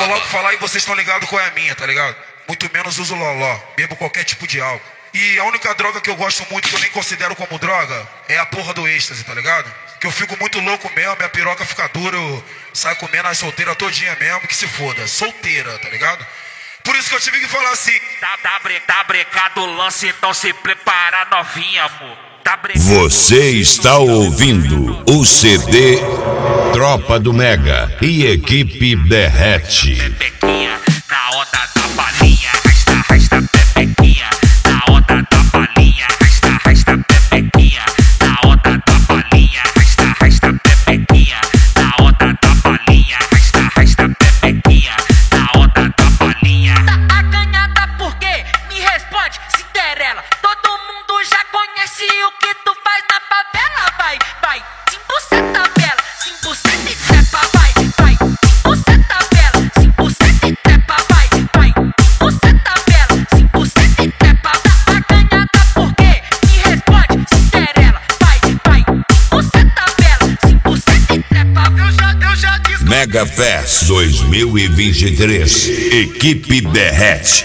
vou logo falar e vocês estão ligados qual é a minha, tá ligado? Muito menos uso loló, bebo qualquer tipo de álcool. E a única droga que eu gosto muito, que eu nem considero como droga, é a porra do êxtase, tá ligado? Que eu fico muito louco mesmo, minha piroca fica dura, eu saio comendo as solteiras todinha mesmo, que se foda, solteira, tá ligado? Por isso que eu tive que falar assim. Tá brecado o lance, então se prepara novinha, amor. Você está ouvindo o CD Tropa do Mega e Equipe Derrete. Pepequinha, na onda da balinha, rasta pepequinha, na onda da balinha, rasta pepequinha, na onda da balinha, rasta pepequinha, na onda da balinha, rasta pepequinha, na onda da balinha. Tá acanhada por quê? Me responde, Cinderela. Todo mundo já conhece o que tu faz na favela. Vai, sim, buceta bela, sim, buceta e trepa, vai, buceta bela, sim, buceta e trepa, vai, buceta bela, sim, buceta e trepa. Tá acanhada por quê? Me responde, Cinderela. Vai, buceta bela, sim, buceta e trepa. Eu já disse. Mega Fest 2023, Equipe Derrete.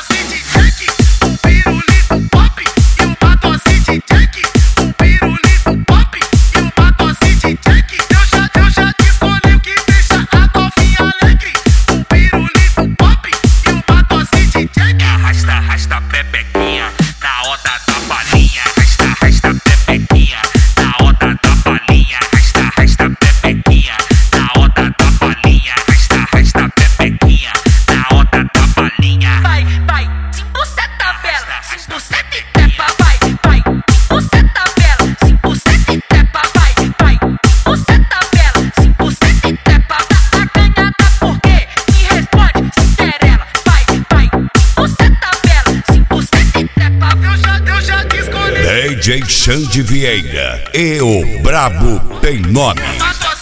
Rasta pepequinha, na onda da balinha, rasta pepequinha, na onda da balinha, rasta pepequinha, na onda da balinha, rasta pepequinha, na onda da balinha. Vai, sim, buceta bela, sim, buceta e trepa, vai, buceta bela, sim, buceta e trepa, vai, buceta bela, sim, buceta e trepa. Tá acanhada por quê? Me responde, Cinderela. Vai, buceta bela, sim, buceta e trepa. Eu já te escolhi. DJ Xande Vieira e o Brabo tem nome.